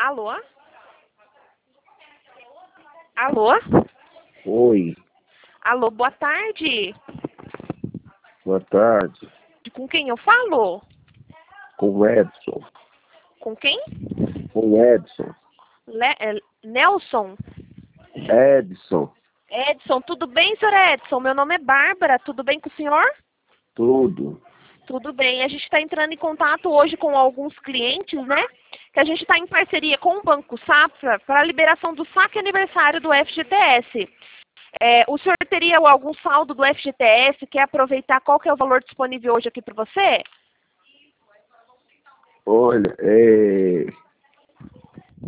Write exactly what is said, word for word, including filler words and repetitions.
Alô? Alô? Oi, Alô, boa tarde. boa tarde. Com quem eu falo? Com o Edson. Com quem? Com o Edson. Le é, Nelson? Edson. Edson, tudo bem, senhor Edson? Meu nome é Bárbara, tudo bem com o senhor? Tudo. Tudo bem. A gente está entrando em contato hoje com alguns clientes, né? Que a gente está em parceria com o Banco Safra para a liberação do saque aniversário do F G T S. É, o senhor teria algum saldo do F G T S? Quer aproveitar? Qual que é o valor disponível hoje aqui para você? Olha, é...